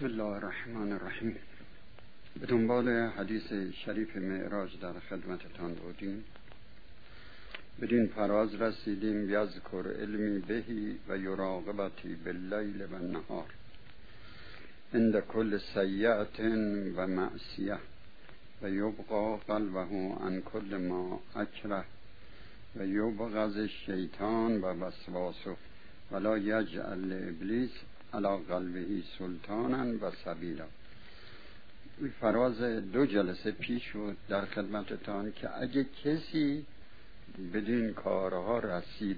بسم الله الرحمن الرحیم. به دنبال حدیث شریف معراج در خدمتتان بودیم. بدین فراز رسیدیم: یذکر علمی بهی و یراقبتی باللیل و النهار عند کل سیئة و معصیه و یبقى قلبه عن کل ما اکره و یبغض الشیطان و وسواسه ولا یجعل لابلیس علی قلبه سلطانا و سبیلا. فراز 2 جلسه پیش بود در خدمتتان که اگه کسی بدین کارها رسید،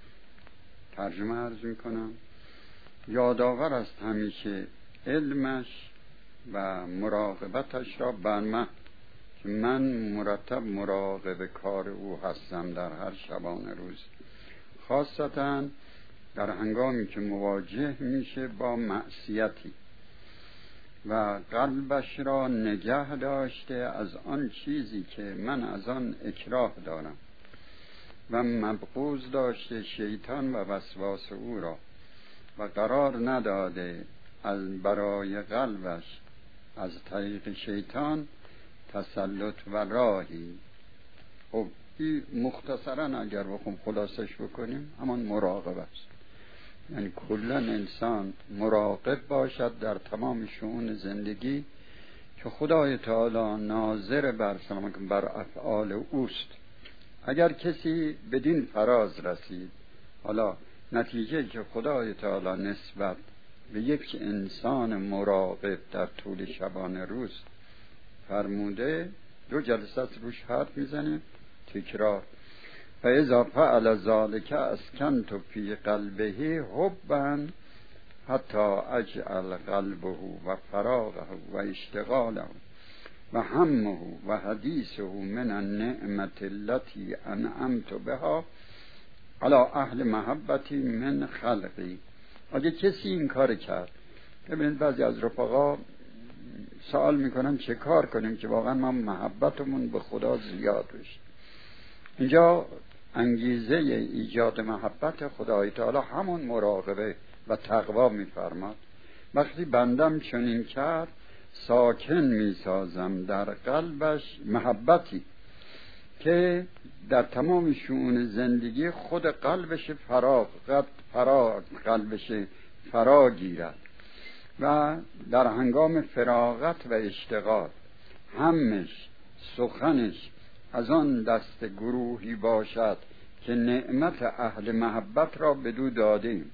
ترجمه عرض میکنم، یادآور است همیشه علمش و مراقبتش را بر من که من مرتب مراقب کار او هستم در هر شبانه روز، خاصتاً در هنگامی که مواجه میشه با معصیتی و قلبش را نگه داشته از آن چیزی که من از آن اکراه دارم و مبغوض داشته شیطان و وسواس او را و قرار نداده از برای قلبش از طریق شیطان تسلط و راهی. خب این مختصرا اگر بخوام خلاصش بکنیم همان مراقبه است. یعنی کلا انسان مراقب باشد در تمام شؤون زندگی که خدای تعالی ناظر بر افعال اوست. اگر کسی بدین فراز رسید، حالا نتیجه که خدای تعالی نسبت به یک انسان مراقب در طول شبانه روز فرموده، 2 جلسه روش حرف میزنه، تکرار: فاذا فعل ذلك اسکنت فی قلبه حبا حتی اجعل قلبه و فراغه و اشتغاله و همه و حدیثه من النعمت التي انعمت بها علی اهل محبتی من خلقی. اگه کسی این کار کرد، ببینید بعضی از رفقا سوال میکنن چه کار کنیم که واقعا ما محبتمون به خدا زیاد بشه. اینجا انگیزه ایجاد محبت خدای تعالی همون مراقبه و تقوا میفرماد. وقتی بندم چنین کرد، ساکن میسازم در قلبش محبتی که در تمام شؤون زندگی خود قلبش قلبش فرا گیرد و در هنگام فراغت و اشتغال همش سخنش از آن دست گروهی باشد که نعمت اهل محبت را بدو دادیم.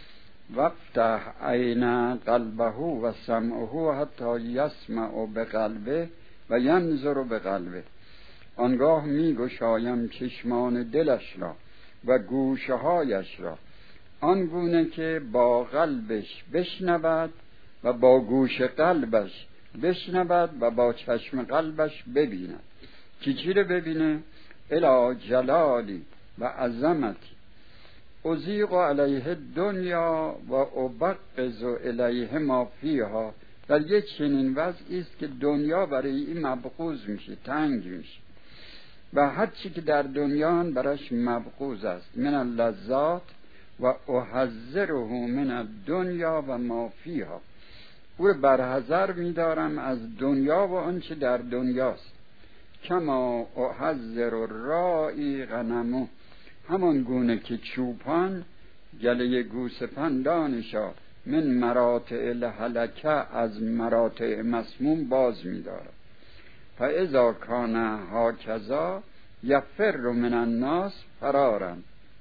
وفتح عین قلبه و سمعه حتی یسمع بقلبه و ینظر بقلبه. آنگاه می گشایم چشمان دلش را و گوشه هایش را آنگونه که با قلبش بشنود و با گوش قلبش بشنود و با چشم قلبش ببیند. چی رو ببینه؟ الی جلالی و عظمتی ازیغ علیه دنیا و ابغض الیه ما فیها. در یک چنین وضعی است که دنیا برای این مبغوض میشه، تنگ میشه و هر چی که در دنیا برایش مبغوض است من اللذات و احذره من الدنیا و ما فیها. او رو برحذر میدارم از دنیا و آنچه در دنیاست. کما احذر الراعی غنمه، همان گونه که چوپان گله گوسفندانشا من مراتع الهلکه از مراتع مسموم باز می‌دارد. فاذا کان هکذا یفر من الناس فرارا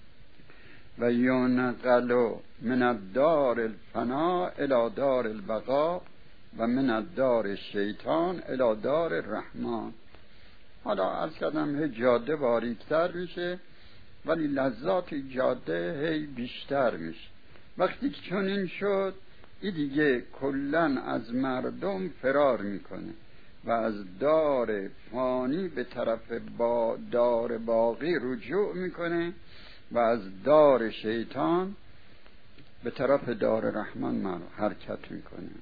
و ینقل من الدار الفنا الی دار البقاء و من الدار الشیطان الی دار الرحمن. حالا عرض کردم جاده باریکتر میشه ولی لذات جاده هی بیشتر میشه. وقتی که چنین شد، این دیگه کلن از مردم فرار میکنه و از دار فانی به طرف دار باقی رجوع میکنه و از دار شیطان به طرف دار رحمان حرکت میکنه.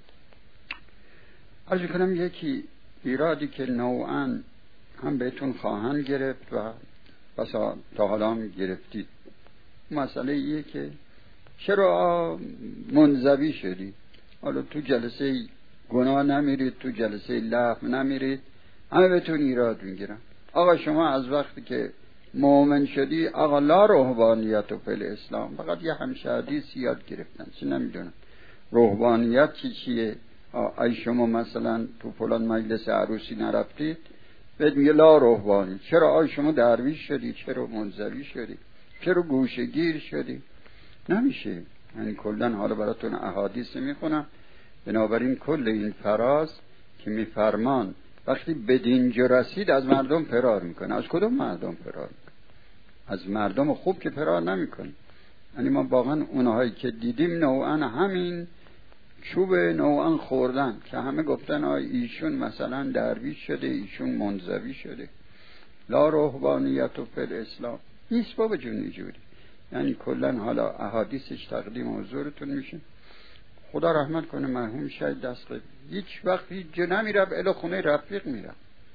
عرض کنم یکی ایرادی که نوعاً هم بهتون خواهند گرفت و بسا تا حالا هم گرفتید، مسئله ایه که چرا منزوی شدی؟ حالا تو جلسه گناه نمیرید، تو جلسه لغو نمیرید، همه بهتون ایراد میگیرن. آقا شما از وقتی که مؤمن شدی، آقا لا رهبانیت و فل اسلام، فقط یه همشه حدیث یاد گرفتن، چی نمیدونن رهبانیت چیه. ای شما مثلا تو فلان مجلس عروسی نرفتید، بهت میگه لا رهبانی. چرا؟ آی شما درویش شدی، چرا منزوی شدی، چرا گوشه‌گیر شدی؟ نمیشه. یعنی کلا حالا براتون احادیث میخونم. بنابراین کل این فراز که میفرمان وقتی به دینجا رسید از مردم فرار میکنه. از کدوم مردم فرار میکنه؟ از مردم خوب که فرار نمیکنه. یعنی ما واقعا اونهایی که دیدیم نوعا همین چوب نوعا خوردن که همه گفتن ایشون مثلا درویش شده، ایشون منزوی شده. لا رهبانیت و فل اسلام نیست بابا جون اینجوری. یعنی کلا حالا احادیثش تقدیم حضورتون میشه. خدا رحمت کنه مرحوم شهید دستقی هیچ وقت هیچ جا نمیره، الا خونه رفیق میره.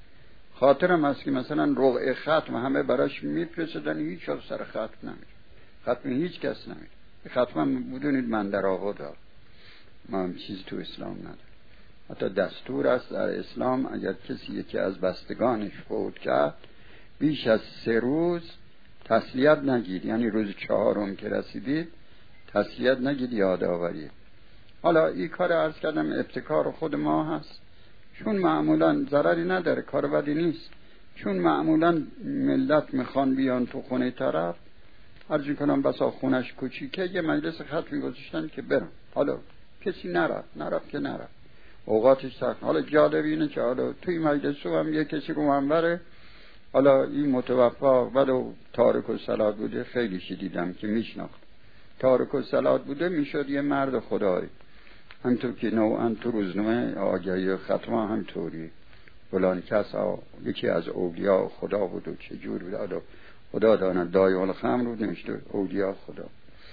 خاطرم هست که مثلا رقعه ختم همه براش میفرستدن، هیچ وقت سر ختم نمیره. ختم هیچ کس نمیره. ختم بدونید من در آقا دار ما هم چیزی تو اسلام نداره. حتی دستور است در اسلام اگر کسی یکی از بستگانش فوت کرد بیش از 3 روز تسلیت نگید. یعنی روز 4م که رسیدید تسلیت نگید، یادآوریه. حالا این کار عرض کردم ابتکار خود ما هست، چون معمولا ضرری نداره، کار بدی نیست. چون معمولا ملت میخوان بیان تو خونه طرف، عرض کنم بسا خونش کوچیکه، یه مجلس ختمی گذاشتن که برم. حالا کسی نرفت که نرفت، اوقاتش سخت. حالا جالب اینه که حالا توی مجلس هم یه کسی رو منبره، حالا این متوفا ولو تارک الصلات بوده، خیلی دیدم که میشناخت تارک الصلات بوده، میشد یه مرد خدایی. همطور که نوعا تو روزنامه آگهی ختمه همطوری فلان کس یکی از اولیاء خدا بود و چجور بود، خدا داند دایه الخمر رو نمیشته اولیاء خدا.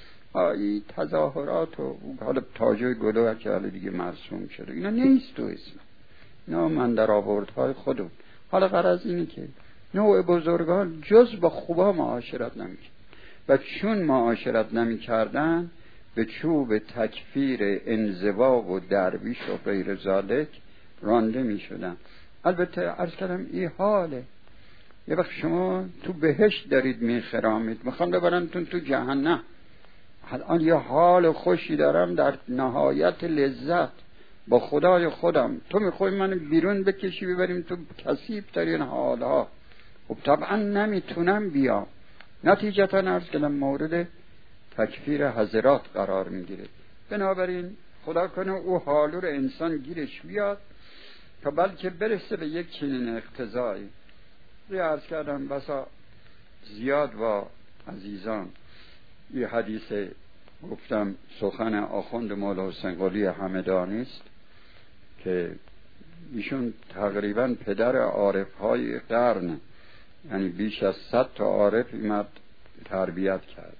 این تظاهرات و حالا تاجوی گلو که حالا دیگه مرسوم شده، اینا نیست تو اسلام. اینا من در آوردهای خودم. حالا غرض اینه که نوع بزرگان جز با خوبا معاشرت نمیکرد و چون معاشرت نمیکردن به چوب تکفیر انزوا و درویش و غیر ذالک رانده میشدن. البته عرض کردم این حاله. یه وقت شما تو بهشت دارید میخرامید، میخوام ببرنتون تو جهنم. الان یه حال خوشی دارم در نهایت لذت با خدای خودم، تو میخوای منو بیرون بکشی ببریم تو کثیف ترین حالها. خب طبعا نمیتونم بیام. نتیجتا عرض کردم مورد تکفیر حضرات قرار میگیره. بنابراین خدا کنه او حالو رو انسان گیرش بیاد تا بلکه برسه به یک چنین اقتضایی. عرض کردم بسا زیاد با عزیزان یه حدیث گفتم سخن آخوند مولا حسین قلی همدانی است که ایشون تقریبا پدر عارف‌های قرن، یعنی بیش از 100 تا عارف ایمد تربیت کرد.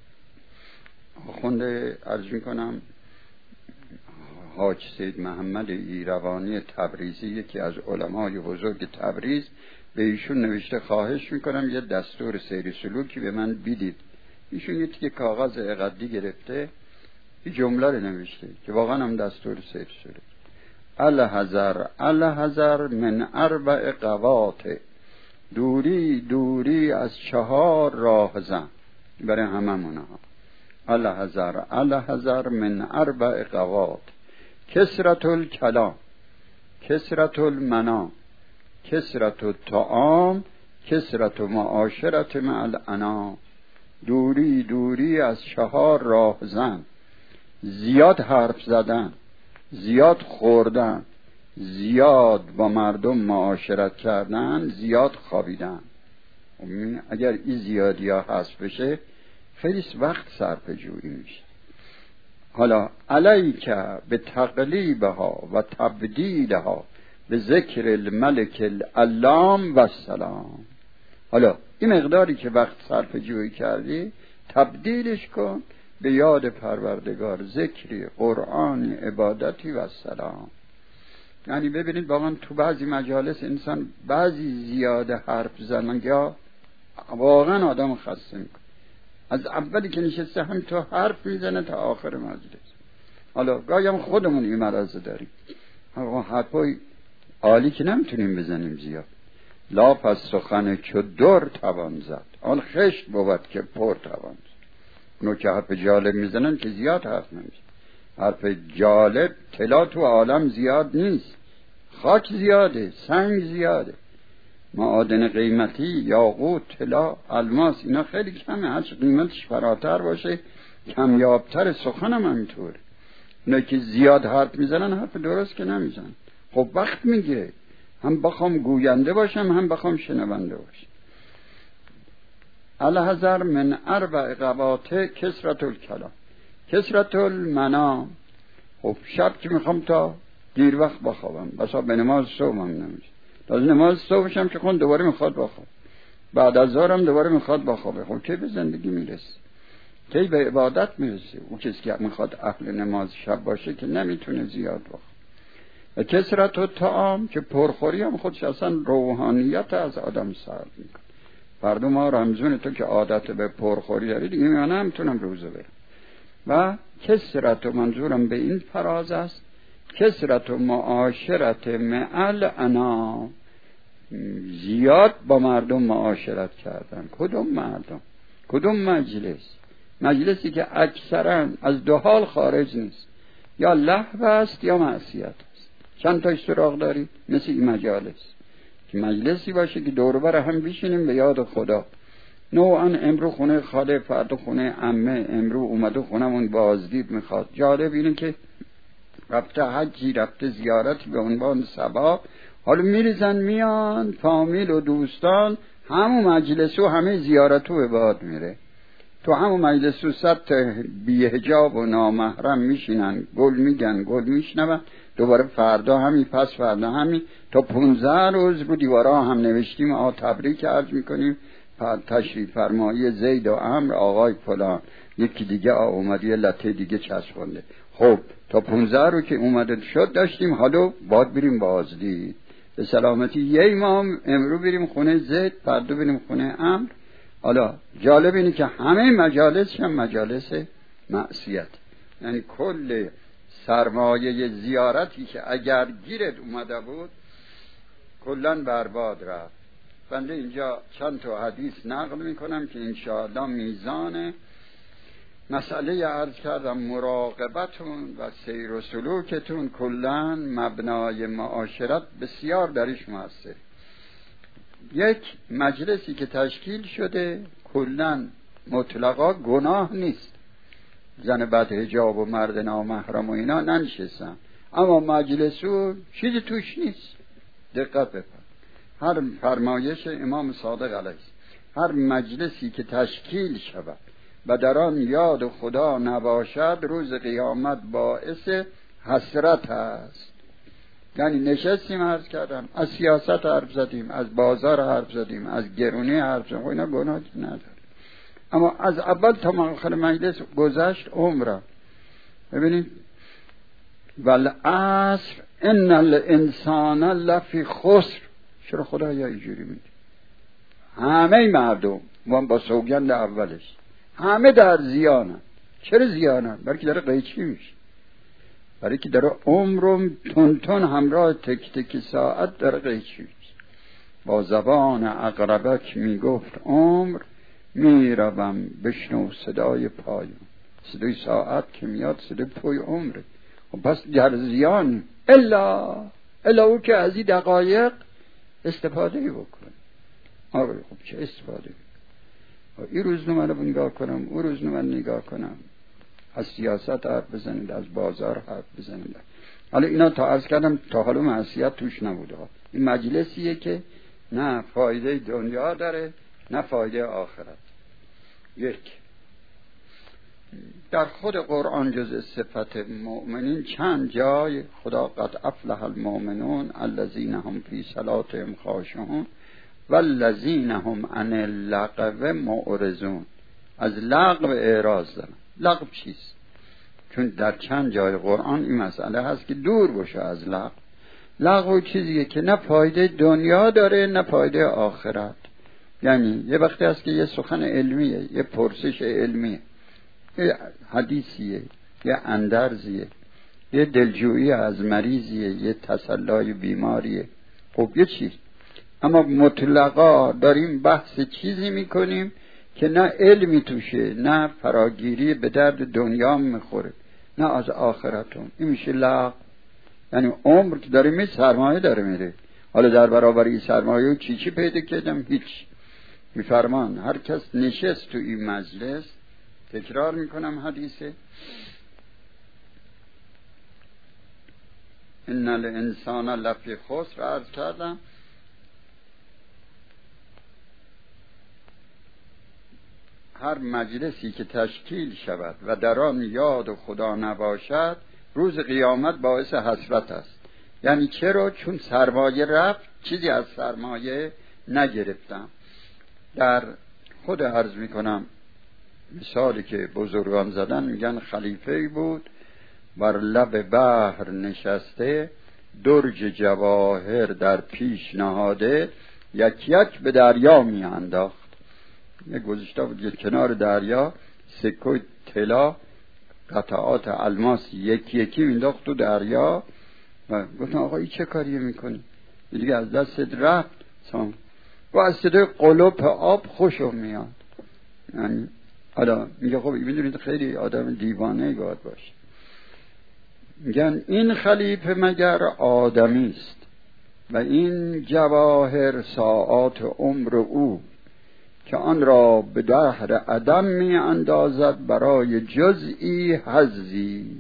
آخوند عرض میکنم حاج سید محمد ایروانی تبریزی، یکی از علمای بزرگ تبریز، به ایشون نوشته خواهش میکنم یه دستور سیر سلوکی به من بدید. ایشون یه تیکه کاغذ اقدی گرفته، این جمله رو نوشته که واقعا هم دستور سیر سلوک: الحذر من 4 قوات، دوری دوری از 4 راهزن. برای هممون ها الحذر من 4 قوات: کثرت الکلام، کثرت المنام، کثرت الطعام، کثرت معاشرت مع الانام. دوری دوری از 4 راهزن: زیاد حرف زدن، زیاد خوردن، زیاد با مردم معاشرت کردن، زیاد خوابیدن. اگر این زیادی ها حذف بشه خیلی وقت صرف جویی میشه. حالا علیک به تقلیبها و تبدیلها به ذکر الملک العلام و السلام. حالا این مقداری که وقت صرف جویی کردی تبدیلش کن به یاد پروردگار، ذکری، قرآنی، عبادتی و السلام. یعنی ببینید واقعا تو بعضی مجالس انسان بعضی زیاده حرف زدن یا واقعا آدم خسته میکنه. از اولی که نشسته هم تو حرف میزنه تا آخر مجلس. حالا گاهی هم خودمون این مرض داریم، حرفای عالی که نمیتونیم بزنیم زیاد. لا پس سخن چو در توان زد، آن خشت بود که پر توان زد. اونو که حرف جالب میزنن که زیاد حرف نمیزن. حرف جالب طلا تو عالم زیاد نیست، خاک زیاده، سنگ زیاده، معادن قیمتی، یاقوت، طلا، الماس، اینا خیلی کمه. هرچه قیمتش فراتر باشه کمیابتر. سخن هم همینطوره. اونا که زیاد حرف میزنن حرف درست که نمیزنن. خب وقت میگیره، هم بخوام گوینده باشم هم بخوام شنونده باشم. الحذر من اربع قواطع کثرت الکلام. کثرت المنام، خب شب که میخوام تا دیر وقت بخوابم، بسا به نماز صبح هم نمیشه. تا نماز صبحشم که خون دوباره میخواد بخواب، بعد از ظهرم دوباره میخواد بخوابه. خب کی به زندگی میرسه؟ کی به عبادت میرسه؟ او کسی که میخواد اهل نماز شب باشه که نمیتونه زیاد بخواب. و کثرت الطعام، که پرخوری هم خودش اصلا روحانیت از آدم سرد میکنه. فردا ما رمزون تو که عادت به پرخوری داری دیگه من نمیتونم روزه برم. و کثرت، و منظورم به این فراز است، کثرت و معاشرت معل انا، زیاد با مردم معاشرت کردن. کدوم مردم؟ کدوم مجلس؟ مجلسی که اکثرا از دو حال خارج نیست، یا لهو است یا معصیت است. چند تا سراغ داری؟ مثل این مجالس که مجلسی باشه که دور بر هم بشینیم به یاد خدا. نوعا امرو خونه خاله، فردا خونه عمه، امرو اومده خونمون بازدید میخواد. جالب اینه که رفته حجی، رفته زیارتی به عنوان ثواب، حالا میریزن میان فامیل و دوستان، همون مجلس و همه زیارت و عباد میره. تو همون مجلس و 100 بی‌حجاب و نامحرم میشینن، گل میگن، گل میشنون. دوباره فردا همین، پس فردا همین، تا 15 روز رو دیوارا هم نوشتیم تبریک عرض میکنیم، تشریف فرمایی زید و عمرو آقای فلان. یکی دیگه اومد یه لطه دیگه چسبونده. خب تا 15 رو که اومده شد داشتیم، حالا باید بریم بازدید به سلامتی. یه امام امرو بریم خونه زید، فردا بریم خونه عمرو. حالا جالب اینه که همه مجالس هم مجالس معصیت، یعنی کل سرمایه زیارتی که اگر گیرت اومده بود کلن برباد رفت. بنده اینجا چند تا حدیث نقل میکنم که انشاءالله میزان مسئله عرض کردم مراقبتون و سیر و سلوکتون کلن مبنای معاشرت بسیار درش موثر. یک مجلسی که تشکیل شده کلن مطلقا گناه نیست، زن بد حجاب و مرد نامحرم و اینا ننشستن، اما مجلسو چیزی توش نیست. دقت بفرمایید، هر فرمایش امام صادق علیه هر مجلسی که تشکیل شود و در آن یاد خدا نباشد روز قیامت باعث حسرت است. یعنی نشستیم عرض کردم از سیاست حرف زدیم، از بازار حرف زدیم، از گرونی حرف زدیم، اینا گناهی نداره، اما از اول تا آخر مجلس گذشت عمرم. ببینید والعصر ان الانسان لفی خسر. چرا خدا یا اینجوری میگه؟ همه مردم با سوگند اولش همه در زیانن. چرا زیانن؟ برای که داره قیچی میشه، برای که داره عمرم تون همراه تک تک ساعت داره قیچی میشه. با زبان اقربک میگفت عمر، میروم بشنو صدای پایم. صدای ساعت که میاد صدای پای عمره. و پس در زیان الا او که از این دقایق استفاده بکنه. آره خب چه استفاده؟ این روزنامه رو نگاه کنم، اون روزنامه رو نگاه کنم، از سیاست حرف بزنید، از بازار حرف بزنید. حالا اینا تا عرض کردم تا حالا معصیت توش نبوده. این مجلسیه که نه فایده دنیا داره نه فایده آخرت. یک، در خود قرآن جز صفت مؤمنین چند جای خدا قد افلح المؤمنون الذین هم فی صلاتهم خاشعون والذین هم عن اللغو معرضون. از لغو اعراض دارن. لغو چیست؟ چون در چند جای قرآن این مسئله هست که دور باشه از لغو. لغو چیزیه که نه فایده دنیا داره نه فایده آخرت. یعنی یه وقتی هست که یه سخن علمیه، یه پرسش علمیه، یه حدیثیه، یه اندرزیه، یه دلجویی از مریضیه، یه تسلای بیماریه، خب یه چیز. اما مطلقا داریم بحث چیزی میکنیم که نه علمی توشه، نه فراگیری به درد دنیا میخوره، نه از آخرتون. این میشه لغو. یعنی عمر که داره میره، سرمایه داره میره. حالا در برابر این سرمایه چی پیدا کردم؟ هیچ. میفرمان هر کس نشست تو این مجلس، تکرار میکنم حدیثه، ان الانسان لفی خسر، عرض کردم هر مجلسی که تشکیل شود و در آن یاد خدا نباشد، روز قیامت باعث حسرت است. یعنی چرا؟ چون سرمایه رفت، چیزی از سرمایه نگرفتم. در خود عرض میکنم مثالی که بزرگان زدن، میگن خلیفه‌ای بود بر لب بحر نشسته، درج جواهر در پیش نهاده، یک یک به دریا می انداخت. یک گذاشته بود یک کنار دریا، سکه طلا، قطعات الماس یکی یکی انداخت تو دریا و گفتن آقا این چه کاریه میکنی؟ دیگه از دست رفت. و از صدای قلوب آب خوشم میاد. یعنی حالا میگه خب میدونید خیلی آدم دیوانه باید باشه. میگن این خلیفه مگر آدمی است و این جواهر ساعات عمر او، که آن را به دهر عدم می اندازد برای جزئی حظی.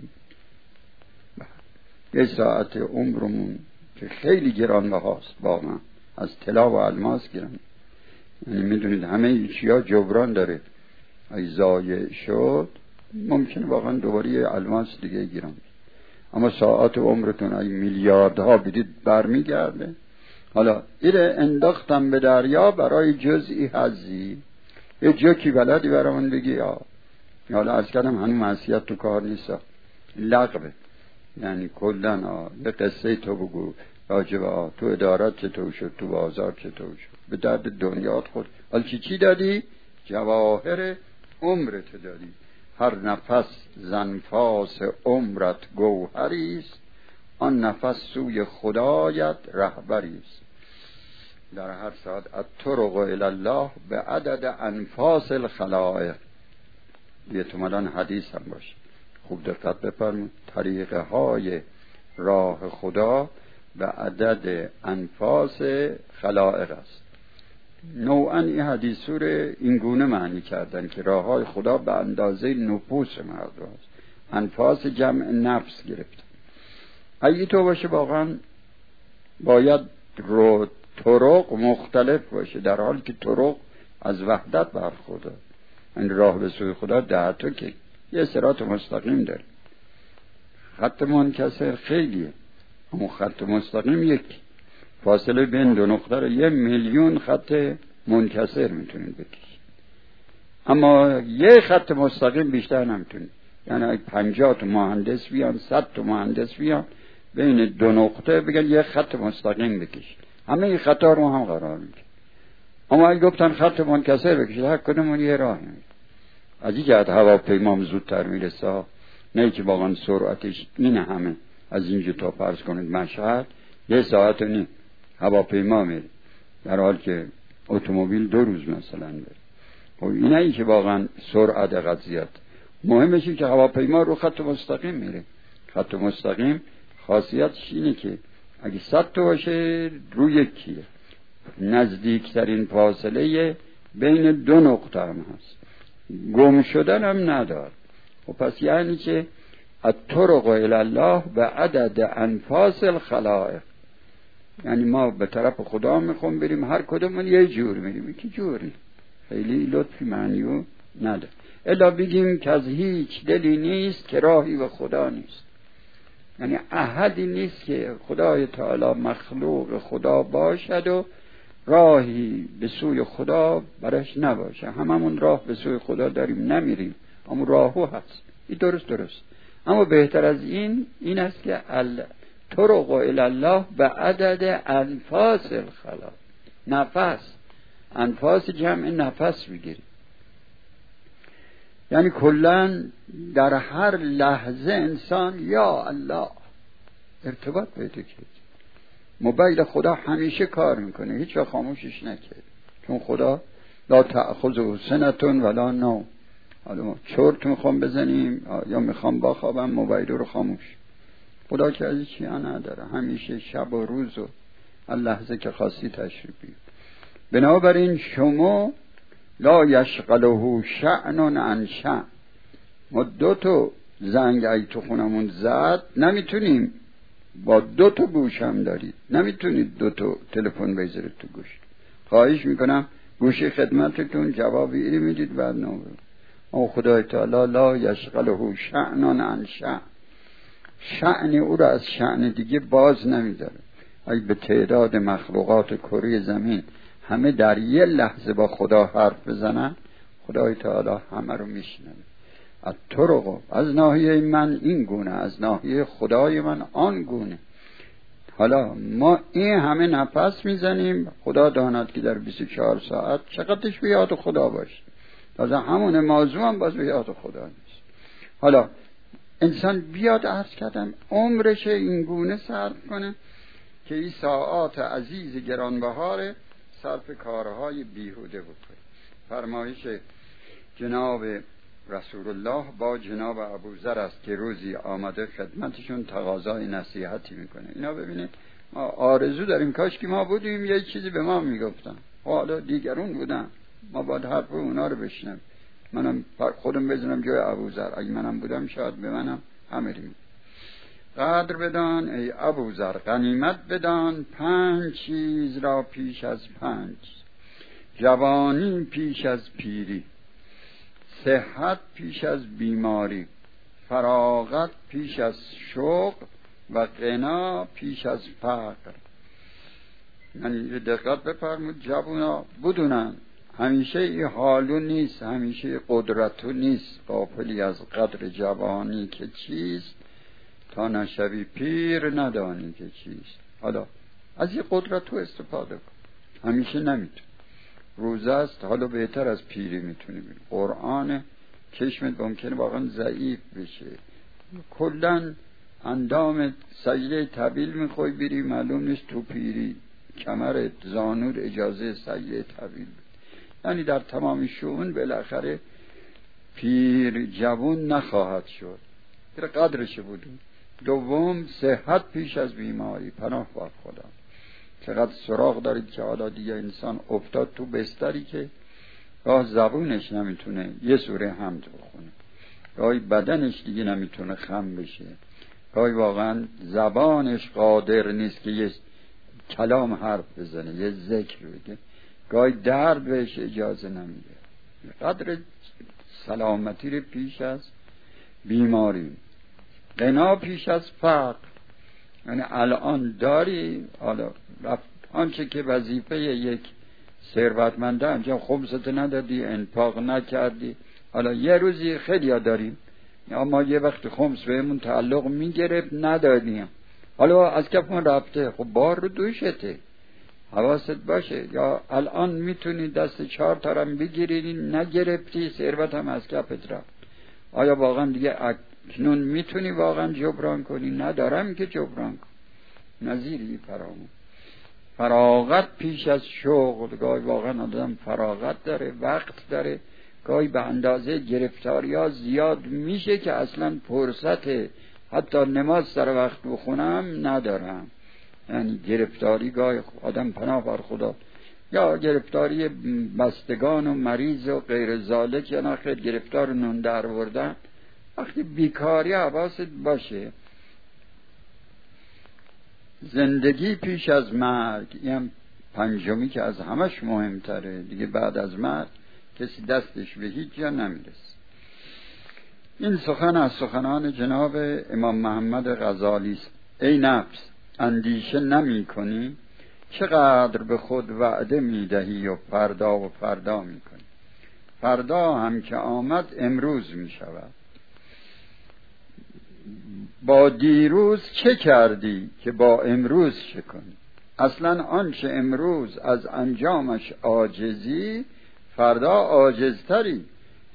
یه ساعت عمرمون که خیلی گرانبهاست واقعا، از طلا و الماس گران. یعنی میدونید همه چیا جبران داره. اگه ضایع شد ممکنه واقعا دوباره الماس دیگه گیرن، اما ساعت عمرتون اگه میلیاردها بدید برمیگرده. حالا ایره انداختم به دریا برای جزئی حظی. یه جوکی بلدی برامون بگی؟ حالا از کردم هنوز معصیت تو کار نیست، لغوه. یعنی کلن یه قصه تو بگو راجبه تو ادارات چطور شد، تو بازار چطور شد، به درد دنیات خود. حالا چی دادی؟ جواهر عمرت دادی. هر نفس زنفاس عمرت گوهریست، آن نفس سوی خدایت رهبریست. در هر ساعت الطرق الی الله به عدد انفاس الخلائق. یه تومدان حدیث هم باشه، خوب دقت بفرمون. طریقه های راه خدا به عدد انفاس خلائق است. نوعا این حدیث رو این گونه معنی کردن که راه های خدا به اندازه نفوس مردم است. انفاس جمع نفس گرفت. اگه تو باشه واقعا باید رو طرق مختلف باشه، در حالی که طرق از وحدت برخورده. این راه به سوی خدا 10 تا که یه صراط مستقیم داره. خط منکسر خیلیه، اما خط مستقیم یک. فاصله بین دو نقطه رو 1,000,000 خط منکسر میتونید بکشید، اما یه خط مستقیم بیشتر نمیتونید. یعنی 50 تا مهندس بیان، 100 تا مهندس بیان، بین دو نقطه بگن یه خط مستقیم بکشید، همه این خطا رو هم قرار میده. اما اگه گفتن خط منکسر بکشید، هر کدومون یه راه میده. از این جهت هواپیما زودتر میرسه، نه که واقعا سرعتش این همه. از اینجا تا فرض کنید مشهد 1 ساعت و نیم هواپیما میره، در حال که اتومبیل 2 روز مثلا بره. خب اینه که واقعا سرعت قضیت مهمشه که هواپیما رو خط مستقیم میره. خط مستقیم خاصیتش اینه که اگه 100 تا باشه رو یکیه، نزدیکترین فاصله بین 2 نقطه هم هست، گم شدن هم ندار. و پس یعنی که الطرق الی الله به عدد انفاس الخلائق. یعنی ما به طرف خدا میخوام بریم، هر کدومون یه جور میریم. یکی جوری خیلی لطفی معنیو نداره، الا بگیم که از هیچ دلی نیست که راهی به خدا نیست. یعنی احدی نیست که خدای تعالی مخلوق خدا باشد و راهی به سوی خدا برش نباشه. هممون راه به سوی خدا داریم، نمیریم، اما راهو هست. این درست. اما بهتر از این است که الطرق الی الله به عدد انفاس الخلائق. نفس، انفاس جمع نفس بگیریم. یعنی کلاً در هر لحظه انسان یا الله ارتباط پیدا کرد. موبایل خدا همیشه کار میکنه، هیچ وقت خاموشش نکرد، چون خدا لا تأخذه سنة ولا نوم. حالا ما چرت میخوام بزنیم یا میخوام بخوابم، موبایل رو خاموش. خدا که از چی نداره، همیشه شب و روز و هر لحظه که خواستی تشریف بیار. بنابراین شما لا یشغله شأن عن شأن. ما 2 زنگ ای تو خونمون زد نمیتونیم، با 2 گوش هم دارید، نمیتونید 2 تلفن بذارید تو گوش. خواهش میکنم گوشی خدمتتون جوابی میدید بعد نو. او خدای تعالی لا یشغله شأن عن شأن، شأن او را از شأن دیگه باز نمیداره. اگه به تعداد مخلوقات کره زمین همه در یه لحظه با خدا حرف بزنن، خدای تعالی همه رو میشنوه. از طرق از ناحیه من این گونه، از ناحیه خدای من آن گونه. حالا ما این همه نفس میزنیم، خدا داند که در 24 ساعت چقدرش به یاد خدا باشه. تازه همون موضوع هم باز به یاد خدا نیست. حالا انسان بیاد عرض کردم عمرش این گونه صرف کنه که این ساعات عزیز گرانبهار صرف کارهای بیهوده بکنه. فرمایش جناب رسول الله با جناب ابوذر است که روزی آمده خدمتشون تقاضای نصیحتی میکنه. اینا ببینید ما آرزو داریم کاش که ما بودیم یه چیزی به ما میگفتن، حالا دیگرون بودن، ما باید حرف اونا رو بشنویم. منم خودم بزنم جای ابوذر، اگه منم بودم شاید به منم امریم. قدر بدان ای ابوذر، غنیمت بدان 5 چیز را پیش از 5، جوانی پیش از پیری، صحت پیش از بیماری، فراغت پیش از شوق و غنا پیش از فقر. یعنی دقت بفرمود جوونا بدونن همیشه این حالو نیست، همیشه قدرتو نیست. غافلی از قدر جوانی که چیست، تا نشوی پیر ندانی که چیست. حالا از این قدرتو استفاده کن، همیشه نمیتون. روزه است، حالا بهتر از پیری میتونی بینی. قرآن چشمت ممکنه واقعا ضعیف بشه، کلن اندامت سجده طویل میخوای بری، معلوم نیست تو پیری کمرت زانود اجازه سجده طویل بید. یعنی در تمام شؤون بالاخره پیر جوان نخواهد شد، قدرش بودیم. دوم صحت پیش از بیماری، پناه بر خدا. چقدر سراغ دارید که حالا دیگه انسان افتاد تو بستری که گاه زبونش نمیتونه یه سوره حمد بخونه، گاهی بدنش دیگه نمیتونه خم بشه، گاهی واقعا زبانش قادر نیست که یه کلام حرف بزنه، یه ذکر بگه، گاهی درد بهش اجازه نمیده. قدر سلامتی رو پیش از بیماری، غنا پیش از فقر. یعنی الان داری، حالا آنچه که وظیفه یک ثروتمنده انجام خمست ندادی، انفاق نکردی. حالا یه روزی خیلی ها داریم اما یه وقت خمس بهمون تعلق میگرفت ندادیم، حالا از کفمون رفته، خب بار رو دوشته، حواست باشه. یا الان میتونی دست 4 تارم بگیری نگرفتی، ثروت هم از کفت رفت. آیا واقعا دیگه اکنون میتونی واقعا جبران کنی؟ ندارم که جبران کن، نظیری فرامون. فراغت پیش از شغل، گاهی واقعا آدم فراغت داره، وقت داره، گاهی به اندازه گرفتاری ها زیاد میشه که اصلا فرصت حتی نماز سر وقت بخونم ندارم. یعنی گرفتاری گاهی آدم پناه بر خدا، یا گرفتاری بستگان و مریض و غیر ذالک، یا نخیر گرفتار نون در آوردن. وقتی بیکاری حواست باشه. زندگی پیش از مرگ، این پنجمی که از همش مهمتره دیگه. بعد از مرگ کسی دستش به هیچ جا نمیرسه. این سخن از سخنان جناب امام محمد غزالی است. ای نفس اندیشه نمی کنی چقدر به خود وعده می دهی و فردا می کنی. فردا هم که آمد امروز می شود. با دیروز چه کردی که با امروز چه کنی؟ اصلا آنچه امروز از انجامش عاجزی، فردا عاجزتری.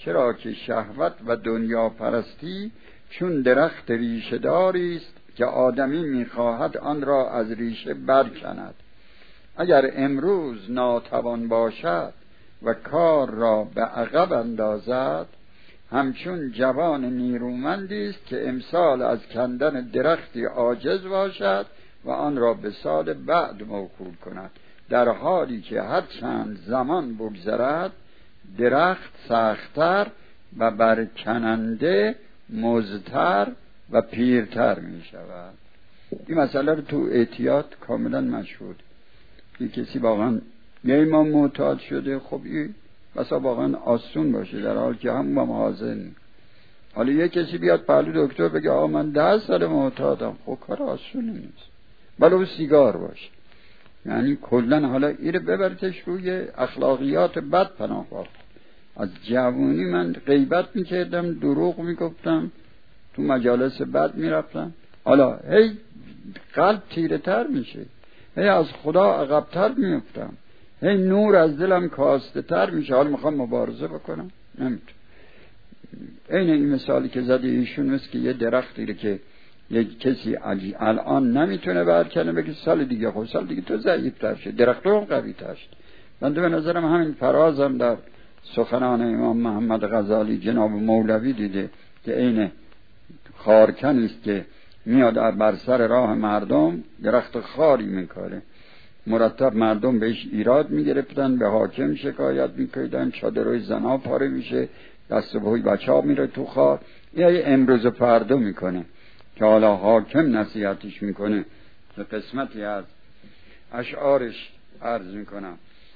چرا که شهوت و دنیا پرستی چون درخت ریشه داری است که آدمی می‌خواهد آن را از ریشه برکند. اگر امروز ناتوان باشد و کار را به عقب اندازد، همچون جوان نیرومندی است که امسال از کندن درختی عاجز باشد و آن را به سال بعد موکول کند، در حالی که هر چند زمان بگذرد درخت سخت‌تر و برکننده مضطر و پیرتر می شود. این مسئله رو تو اعتیاد کاملا مشهود. این کسی واقعا یه امام معتاد شده، خب این بسا واقعا آسون باشه در حال که هم حاضر نیست. حالا یه کسی بیاد پهلو دکتر بگه آقا من 10 سال معتادم، خب کار آسونی نیست. ولو سیگار باشه. یعنی کلن حالا ایره ببرتش روی اخلاقیات بد پناه برد. از جوانی من غیبت میکردم، دروغ میگفتم، تو مجالس بد میرفتم، حالا هی قلب تیره تر میشه، هی از خدا عقبتر میفتم، هی نور از دلم کاسته تر میشه. حالا میخوام مبارزه بکنم، نمیتونم. این مثالی که زده ایشون مثل که یه درختی که یک کسی الان نمیتونه برکنه، بگه سال دیگه، خب سال دیگه تو ضعیف‌تر شد، درخت رو قوی تر شد. من به نظرم همین فرازم در سخنان امام محمد غزالی جناب مولوی دیده که این خارکنی است که میاد بر سر راه مردم درخت خاری میکاره، مرتب مردم بهش ایراد میگرفتن، به حاکم شکایت میکردن، چادرای زنا پاره میشه، دست و پای بچه‌ها میره تو خار. یه امروز فردا میکنه که حالا حاکم نصیحتش میکنه که قسمتی از اشعارش عرض میکنم: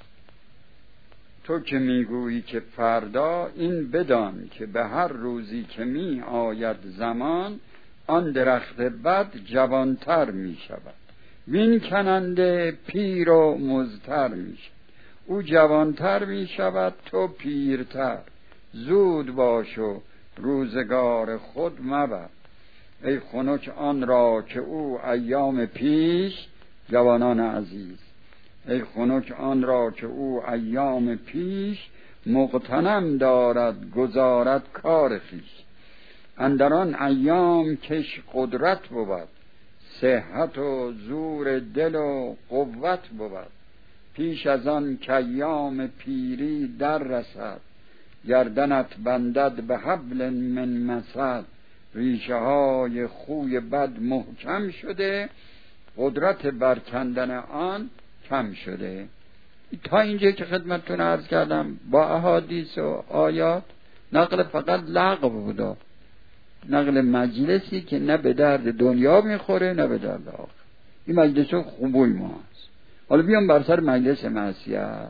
تو که میگویی که فردا، این بدان که به هر روزی که می آید زمان، آن درخت بد جوانتر می شود، وین کننده پیر و مضطر می شود. او جوانتر می شود، تو پیرتر. زود باش و روزگار خود مبر، ای خنک آن را که او ایام پیش. جوانان عزیز، ای خنک آن را که او ایام پیش، مغتنم دارد گزارت کار خویش. اندران ایام کش قدرت بود، صحت و زور دل و قوت بود. پیش از آن که ایام پیری در رسد، گردنت بندد به حبل من مسد. ریشه های خوی بد محکم شده، قدرت برکندن آن کم شده. تا اینجا که خدمتتون عرض کردم با احادیث و آیات، نقل فقط لغو بودا، نقل مجلسی که نه به درد دنیا میخوره نه به درد آخر. این مجلس خوبوی ما هست. حالا بیام بر سر مجلس معصیت.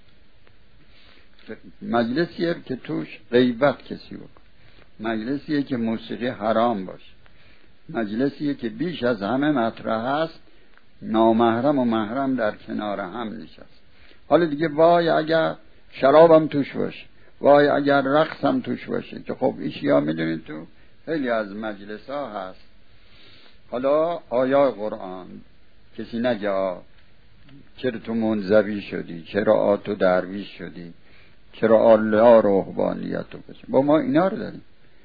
مجلسیه که توش غیبت کسی بکن، مجلسیه که موسیقی حرام باشه، مجلسیه که بیش از همه مطرح هست نامحرم و محرم در کنار هم نشست. حالا دیگه وای اگر شرابم توش باشه، وای اگر رقصم توش باشه، که خب ایشیا میدونید تو خیلی از مجلس ها هست. حالا آیات قرآن کسی نگه چرا تو منزوی شدی، چرا تو درویش شدی، چرا الله رهبانیت رو بشه. با ما اینا رو داریم.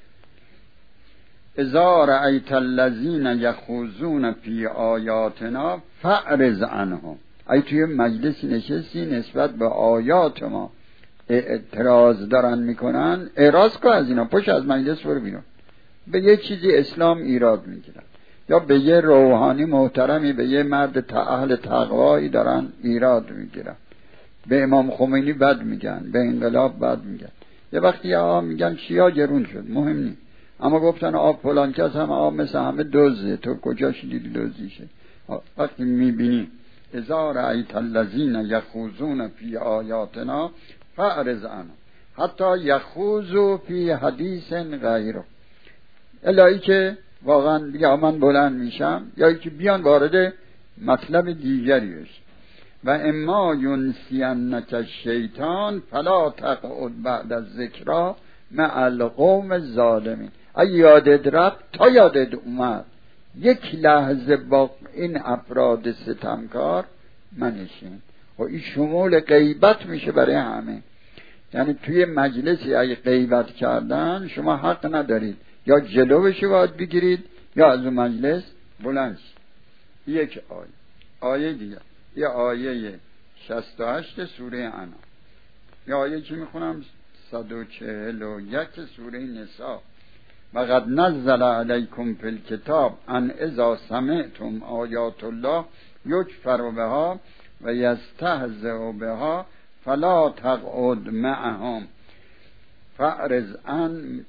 اذا رأیت الذین یخوضون فی آیاتنا فاعرض عنهم. ای توی مجلسی نشستی نسبت به آیات ما اعتراض دارن میکنن، اعراض کن از اینا، پشت از مجلس برو بیرون. به یه چیزی اسلام ایراد میگیرن، یا به یه روحانی محترمی، به یه مرد اهل تقوایی دارن ایراد میگیرن. به امام خمینی بد میگن، به انقلاب بد میگن. یه وقتی میگن چیا گرون شد، مهم نیست، اما گفتن آب فلان کس هم آب مثل همه دزده، تو کجاش دیدی دزدیشه؟ وقتی میبینی اذا رأیت الذین یخوضون فی آیاتنا فاعرض عنهم حتی یخوضوا فی حدیث غیره، الهی که واقعا بگه من بلند میشم، یا که بیان وارد مطلب دیگری بشه. و اما ینسینک الشیطان فلا تقعد بعد الذکری مع القوم الظالمین. اگه یادت رفت تا یادت اومد یک لحظه با این افراد ستمکار منشین. و این شمول غیبت میشه برای همه. یعنی توی مجلسی اگه غیبت کردن شما حق ندارید، یا جلوشو باید بگیرید یا از اون مجلس بلند شید. یک آیه دیگه، یه آیه 68 سوره انعام، یه آیه که میخونم 141 سوره نساء: وقد نزل علیکم فی الکتاب ان اذا سمعتم آیات الله یکفر بها و یستهزأ بها فلا تقعد معهم فاعرض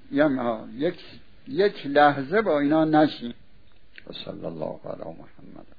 عنهم. یک لحظه با اینا نشین. صلی الله علی محمد.